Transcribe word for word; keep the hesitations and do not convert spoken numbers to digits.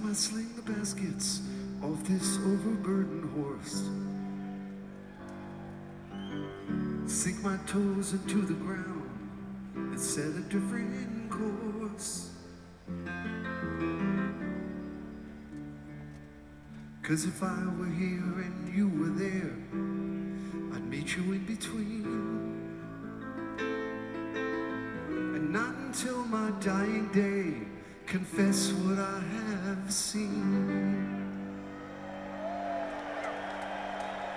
I sling the baskets off this overburdened horse, sink my toes into the ground and set a different course. 'Cause if I were here and you were there, I'd meet you in between. And not until my dying day confess what I have seen.